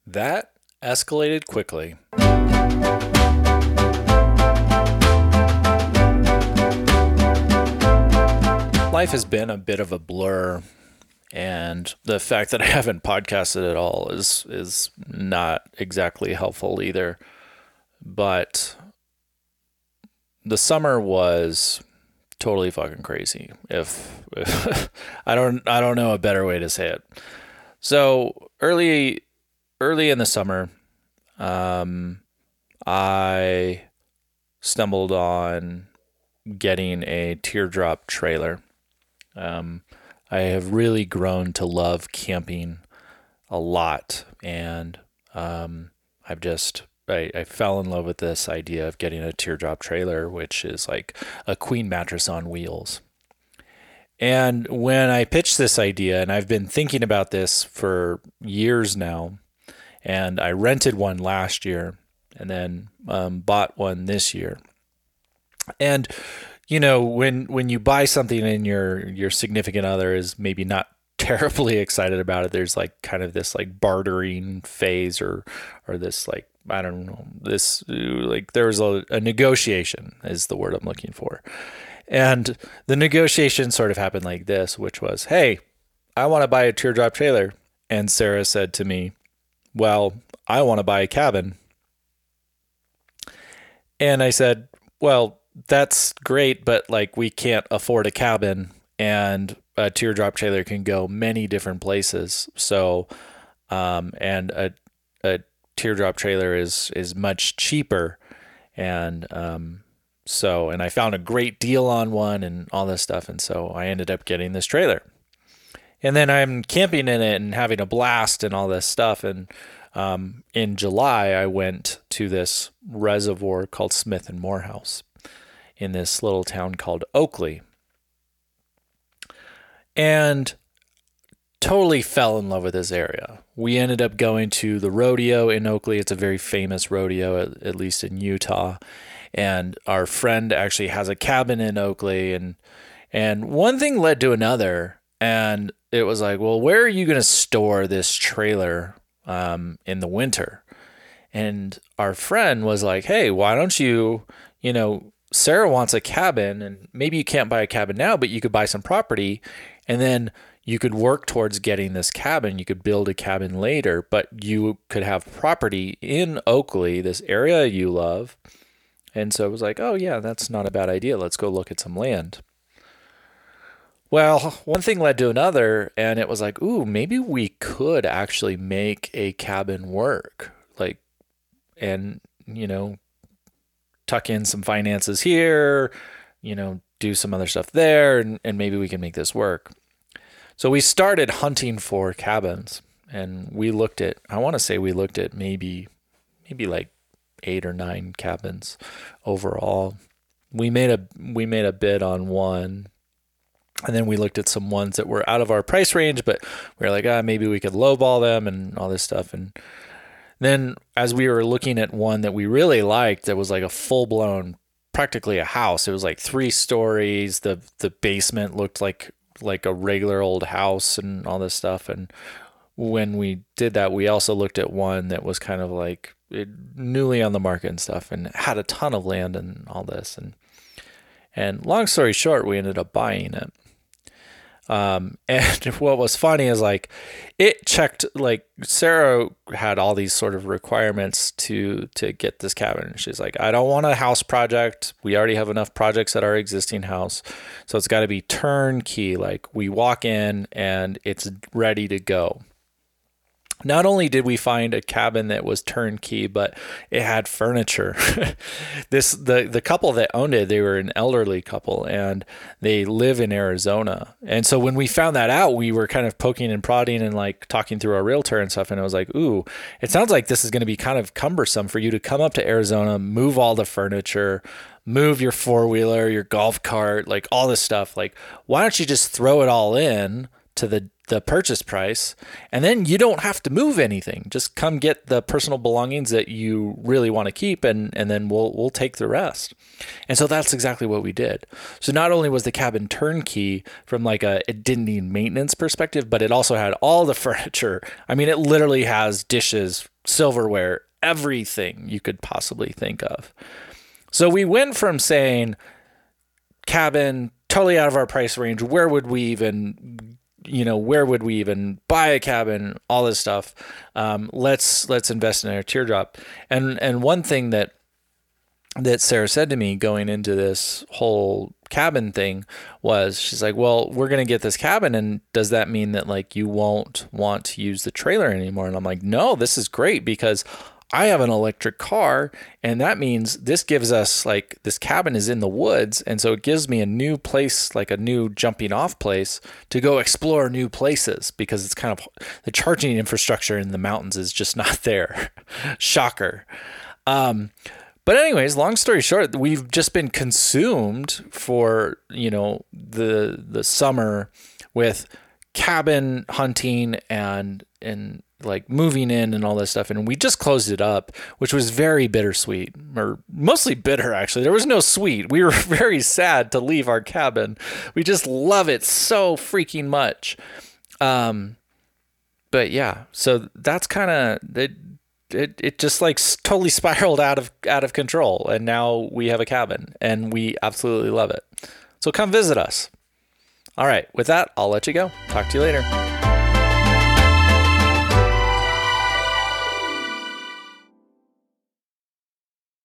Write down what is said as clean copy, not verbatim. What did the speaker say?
That escalated quickly. Life has been a bit of a blur, and the fact that I haven't podcasted at all is not exactly helpful either. But the summer was totally fucking crazy. If I don't know a better way to say it. So early in the summer, I stumbled on getting a teardrop trailer. I have really grown to love camping a lot, and I fell in love with this idea of getting a teardrop trailer, which is like a queen mattress on wheels. And when I pitched this idea, and I've been thinking about this for years now, and I rented one last year and then bought one this year. And you know, when you buy something and your significant other is maybe not terribly excited about it, there's like kind of this like bartering phase or this like, I don't know, this like there was a negotiation is the word I'm looking for. And the negotiation sort of happened like this, which was, hey, I want to buy a teardrop trailer. And Sarah said to me, well, I want to buy a cabin. And I said, well, that's great, but like we can't afford a cabin, and a teardrop trailer can go many different places. So, and a teardrop trailer is much cheaper. And, and I found a great deal on one and all this stuff. And so I ended up getting this trailer, and then I'm camping in it and having a blast and all this stuff. And, in July, I went to this reservoir called Smith and Morehouse in this little town called Oakley, and totally fell in love with this area. We ended up going to the rodeo in Oakley. It's a very famous rodeo, at least in Utah. And our friend actually has a cabin in Oakley, and one thing led to another. And it was like, well, where are you going to store this trailer in the winter? And our friend was like, hey, why don't you, Sarah wants a cabin, and maybe you can't buy a cabin now, but you could buy some property, and then you could work towards getting this cabin. You could build a cabin later, but you could have property in Oakley, this area you love. And so it was like, oh yeah, that's not a bad idea. Let's go look at some land. Well, one thing led to another, and it was like, ooh, maybe we could actually make a cabin work. And tuck in some finances here, do some other stuff there, and maybe we can make this work. So we started hunting for cabins, and we looked at maybe like 8 or 9 cabins overall. We made a bid on one, and then we looked at some ones that were out of our price range, but we were like, maybe we could lowball them and all this stuff. And then as we were looking at one that we really liked, that was like a full-blown, practically a house. It was like 3 stories. The basement looked like a regular old house and all this stuff. And when we did that, we also looked at one that was kind of like newly on the market and stuff, and had a ton of land and all this. And long story short, we ended up buying it. And what was funny is like it checked, like Sarah had all these sort of requirements to get this cabin. She's like, I don't want a house project. We already have enough projects at our existing house. So it's got to be turnkey. Like we walk in and it's ready to go. Not only did we find a cabin that was turnkey, but it had furniture. The couple that owned it, they were an elderly couple, and they live in Arizona. And so when we found that out, we were kind of poking and prodding and like talking through our realtor and stuff. And it was like, ooh, it sounds like this is going to be kind of cumbersome for you to come up to Arizona, move all the furniture, move your 4-wheeler, your golf cart, like all this stuff. Like, why don't you just throw it all in to the purchase price, and then you don't have to move anything. Just come get the personal belongings that you really want to keep, and then we'll take the rest. And so that's exactly what we did. So not only was the cabin turnkey from like it didn't need maintenance perspective, but it also had all the furniture. I mean, it literally has dishes silverware, everything you could possibly think of. So we went from saying cabin, totally out of our price range. Where would we even buy a cabin? All this stuff. Let's invest in our teardrop. And one thing that Sarah said to me going into this whole cabin thing was, she's like, well, we're going to get this cabin, and does that mean that like you won't want to use the trailer anymore? And I'm like, no, this is great because I have an electric car, and that means this gives us, like, this cabin is in the woods, and so it gives me a new place, like a new jumping off place to go explore new places, because it's kind of, the charging infrastructure in the mountains is just not there. Shocker. But anyways, long story short, we've just been consumed for, the summer with cabin hunting and like moving in and all this stuff. And we just closed it up, which was very bittersweet, or mostly bitter, actually. There was no sweet. We were very sad to leave our cabin. We just love it so freaking much. But yeah, so that's kind of it just like totally spiraled out of control. And now we have a cabin and we absolutely love it. So come visit us. All right. With that, I'll let you go. Talk to you later.